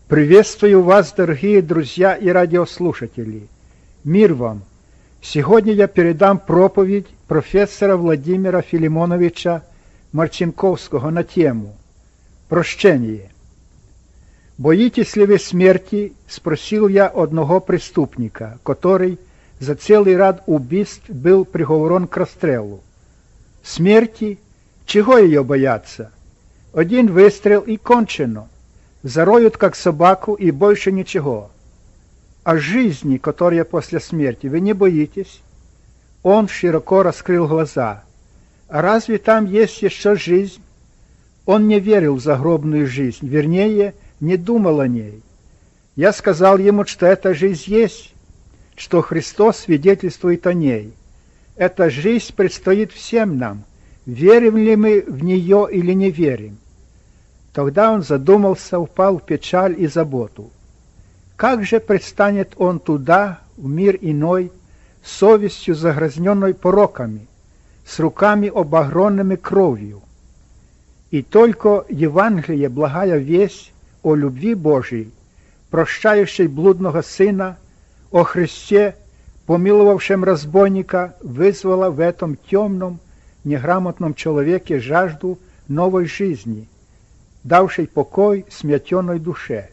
Приветствую вас, дорогие друзья и радиослушатели. Мир вам! Сегодня я передам проповедь профессора Владимира Филимоновича Марченковского на тему «Прощение». «Боитесь ли вы смерти?» – спросил я одного преступника, который за целый ряд убийств был приговорен к расстрелу. «Смерти? Чего ее бояться? Один выстрел и кончено. Зароют, как собаку, и больше ничего. А жизни, которая после смерти, вы не боитесь?» Он широко раскрыл глаза. «А разве там есть еще жизнь?» Он не верил в загробную жизнь, вернее, не думал о ней. Я сказал ему, что эта жизнь есть, что Христос свидетельствует о ней. Эта жизнь предстоит всем нам, верим ли мы в нее или не верим. Тогда он задумался, упал в печаль и заботу. Как же предстанет он туда, в мир иной, с совестью загрязненной пороками, с руками обогренными кровью? И только Евангелие, благая весть о любви Божией, прощающей блудного сына, о Христе, помиловавшем разбойника, вызвала в этом темном, неграмотном человеке жажду новой жизни, давшей покой смятенной душе.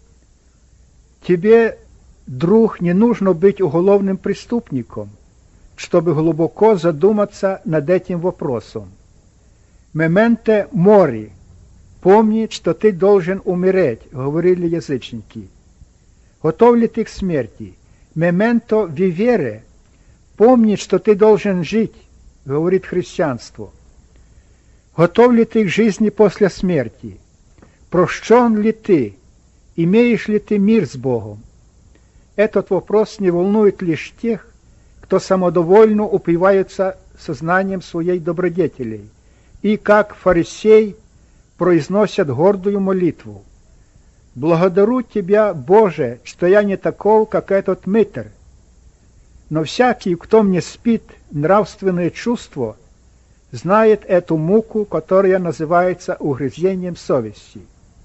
Тебе, друг, не нужно быть уголовным преступником, чтобы глубоко задуматься над этим вопросом. «Мементе мори» – помни, что ты должен умереть, говорили язычники. Готов ли ты к смерти? «Мементо вивере» – помни, что ты должен жить, говорит христианство. Готов ли ты к жизни после смерти? Прощен ли ты? Имеешь ли ты мир с Богом? Этот вопрос не волнует лишь тех, кто самодовольно упивается сознанием своей добродетелей и, как фарисей, произносят гордую молитву. «Благодарю Тебя, Боже, что я не таков, как этот мытарь. Но всякий, кто мне спит нравственное чувство, знает эту муку, которая называется угрызением совести.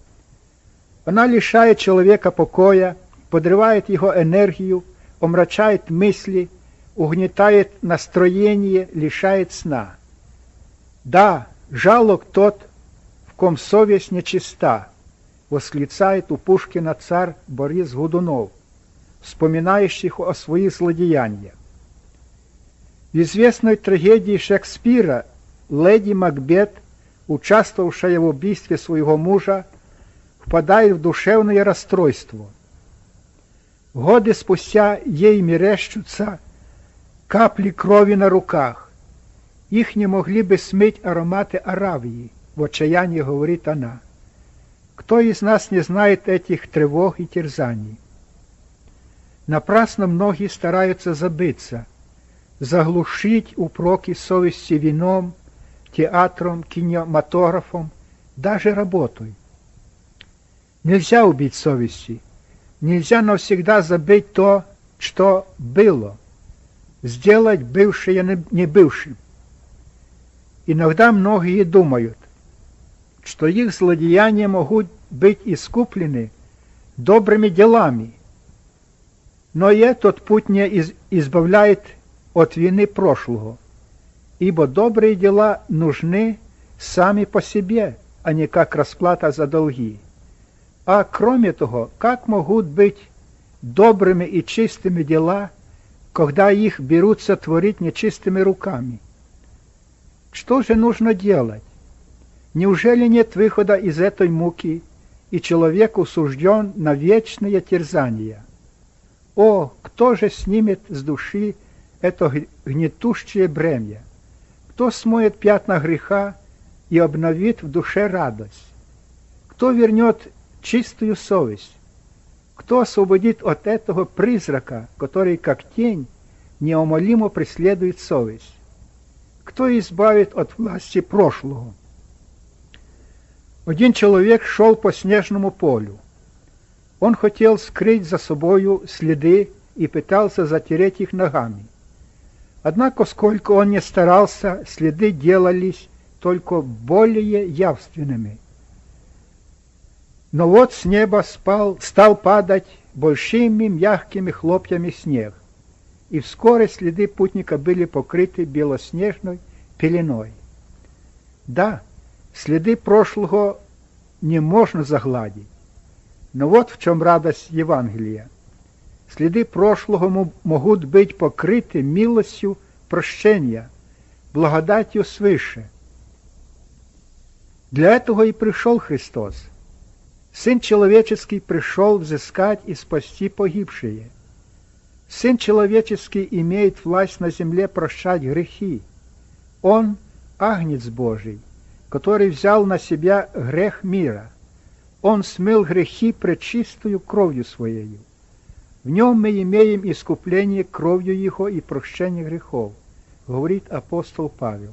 Она лишает человека покоя, подрывает его энергию, омрачает мысли, угнетает настроение, лишает сна. Да, жалок тот, в ком совесть нечиста», восклицает у Пушкина царь Борис Годунов, вспоминающий о своих злодеяниях. В известной трагедии Шекспира леди Макбет, участвовавшая в убийстве своего мужа, впадает в душевное расстройство. Годы спустя ей мерещутся капли крови на руках. Их не могли бы смыть ароматы Аравии, в отчаянии говорит она. Кто из нас не знает этих тревог и терзаний? Напрасно многие стараются забыться, заглушить упреки совести вином, театром, кинематографом, даже работой. Нельзя убить совести, нельзя навсегда забыть то, что было, сделать бывшее не бывшим. Иногда многие думают, что их злодеяния могут быть искуплены добрыми делами, но и этот путь не избавляет от вины прошлого, ибо добрые дела нужны сами по себе, а не как расплата за долги. А кроме того, как могут быть добрыми и чистыми дела, когда их берутся творить нечистыми руками? Что же нужно делать? Неужели нет выхода из этой муки, и человек осужден на вечное терзание? О, кто же снимет с души это гнетущее бремя? Кто смоет пятна греха и обновит в душе радость? Кто вернет чистую совесть? Кто освободит от этого призрака, который, как тень, неумолимо преследует совесть? Кто избавит от власти прошлого? Один человек шел по снежному полю. Он хотел скрыть за собою следы и пытался затереть их ногами. Однако, сколько он ни старался, следы делались только более явственными. Но вот с неба стал падать большими мягкими хлопьями снег, и вскоре следы путника были покрыты белоснежной пеленой. Да, следы прошлого не можно загладить, но вот в чем радость Евангелия. Следы прошлого могут быть покрыты милостью прощения, благодатью свыше. Для этого и пришел Христос. Сын человеческий пришел взыскать и спасти погибшие. Сын человеческий имеет власть на земле прощать грехи. Он – Агнец Божий, который взял на себя грех мира. Он смыл грехи пречистую кровью Своею. В нем мы имеем искупление кровью Его и прощение грехов, говорит апостол Павел.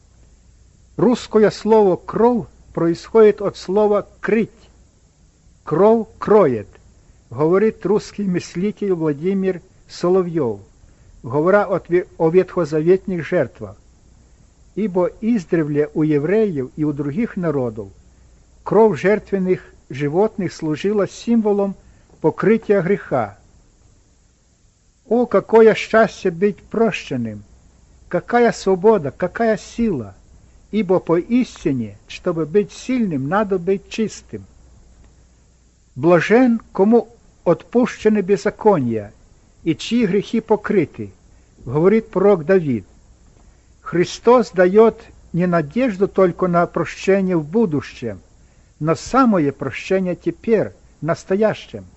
Русское слово «кровь» происходит от слова «крыть». «Кровь кроет», говорит русский мыслитель Владимир Соловьев, говоря о ветхозаветных жертвах. Ибо издревле у евреев и у других народов кровь жертвенных животных служила символом покрытия греха. О, какое счастье быть прощенным! Какая свобода, какая сила! Ибо поистине, чтобы быть сильным, надо быть чистым. Блажен, кому отпущены беззакония, и чьи грехи покрыты, говорит пророк Давид. Христос дает не надежду только на прощение в будущем, но самое прощение теперь, в настоящем.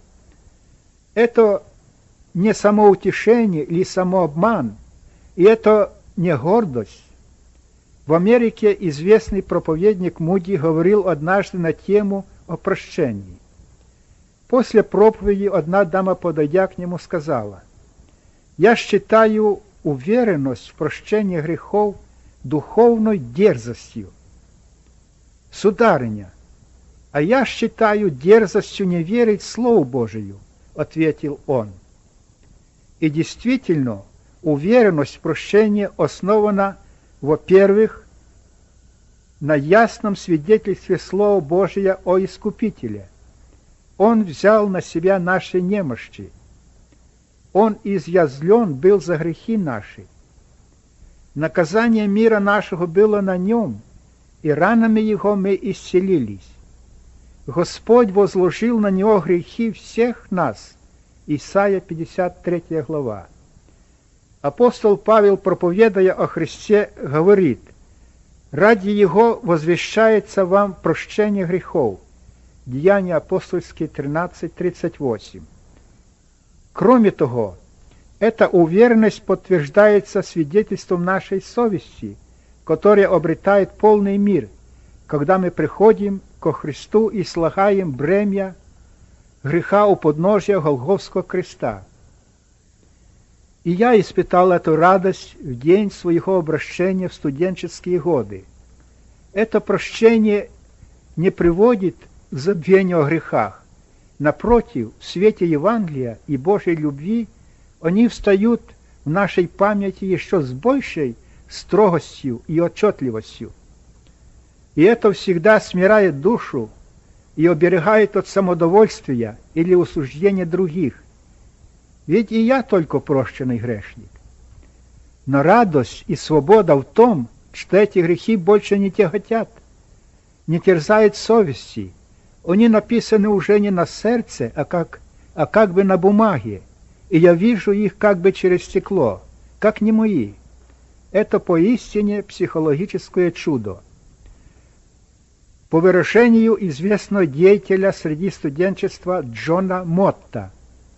Это не самоутешение или самообман, и это не гордость. В Америке известный проповедник Муди говорил однажды на тему о прощении. После проповеди одна дама, подойдя к нему, сказала: «Я считаю уверенность в прощении грехов духовной дерзостью». «Сударыня, а я считаю дерзостью не верить Слову Божию», — ответил он. И действительно, уверенность в прощении основана, во-первых, на ясном свидетельстве Слова Божия о Искупителе. Он взял на себя наши немощи. Он изъязлен был за грехи наши. Наказание мира нашего было на нем, и ранами его мы исцелились. Господь возложил на него грехи всех нас. Исайя 53 глава. Апостол Павел, проповедуя о Христе, говорит: «Ради Его возвещается вам прощение грехов». Деяния апостольские 13:38. Кроме того, эта уверенность подтверждается свидетельством нашей совести, которая обретает полный мир, когда мы приходим ко Христу и слагаем бремя греха у подножия Голгофского креста. И я испытал эту радость в день своего обращения в студенческие годы. Это прощение не приводит к забвению о грехах. Напротив, в свете Евангелия и Божьей любви они встают в нашей памяти еще с большей строгостью и отчетливостью. И это всегда смиряет душу и оберегает от самодовольствия или осуждения других. Ведь и я только прощенный грешник. Но радость и свобода в том, что эти грехи больше не тяготят, не терзают совести. Они написаны уже не на сердце, а как бы на бумаге, и я вижу их как бы через стекло, как не мои. Это поистине психологическое чудо. По выражению известного деятеля среди студенчества Джона Мотта,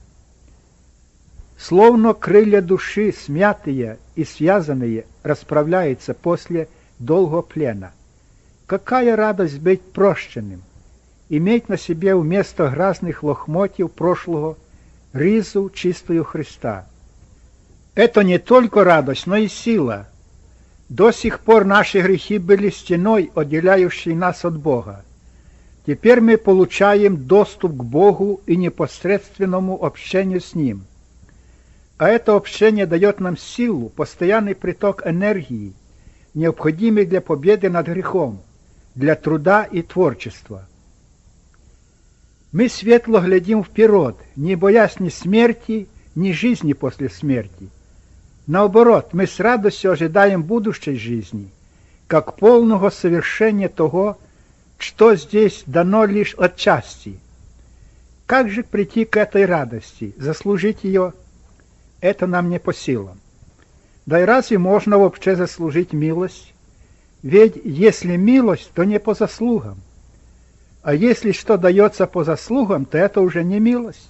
словно крылья души, смятые и связанные, расправляются после долгого плена. Какая радость быть прощенным, иметь на себе вместо грязных лохмотьев прошлого ризу чистую Христа. Это не только радость, но и сила. До сих пор наши грехи были стеной, отделяющей нас от Бога. Теперь мы получаем доступ к Богу и непосредственному общению с Ним. А это общение дает нам силу, постоянный приток энергии, необходимый для победы над грехом, для труда и творчества. Мы светло глядим вперед, не боясь ни смерти, ни жизни после смерти. Наоборот, мы с радостью ожидаем будущей жизни, как полного совершения того, что здесь дано лишь отчасти. Как же прийти к этой радости, заслужить ее? Это нам не по силам. Да и разве можно вообще заслужить милость? Ведь если милость, то не по заслугам. А если что дается по заслугам, то это уже не милость.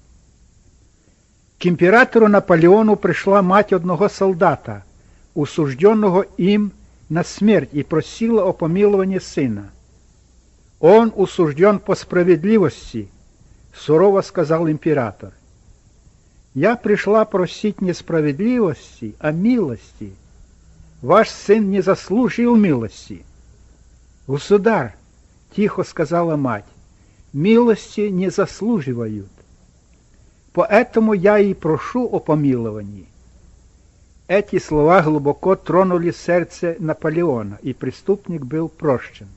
К императору Наполеону пришла мать одного солдата, осужденного им на смерть, и просила о помиловании сына. «Он осужден по справедливости», — сурово сказал император. «Я пришла просить не справедливости, а милости. Ваш сын не заслужил милости». «Государь», — тихо сказала мать, — «милости не заслуживают. Поэтому я и прошу о помиловании». Эти слова глубоко тронули сердце Наполеона, и преступник был прощен.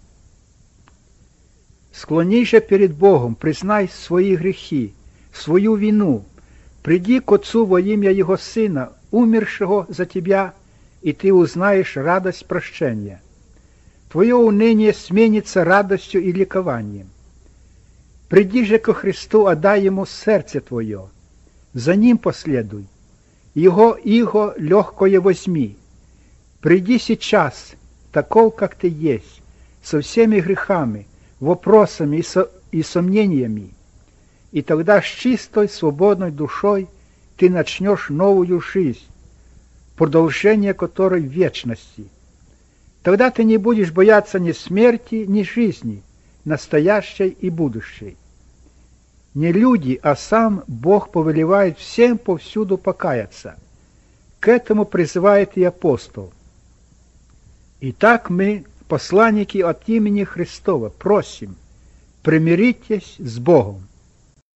Склонись же перед Богом, признай свои грехи, свою вину, приди к Отцу во имя Его Сына, умершего за тебя, и ты узнаешь радость прощения. Твое уныние сменится радостью и ликованием. Приди же ко Христу, отдай Ему сердце твое, за Ним последуй, Его иго легкое возьми. Приди сейчас, таков, как ты есть, со всеми грехами, вопросами и сомнениями, и тогда с чистой, свободной душой ты начнешь новую жизнь, продолжение которой в вечности. Тогда ты не будешь бояться ни смерти, ни жизни, настоящей и будущей. Не люди, а сам Бог повелевает всем повсюду покаяться. К этому призывает и апостол. Итак, мы, посланники от имени Христова, просим, примиритесь с Богом.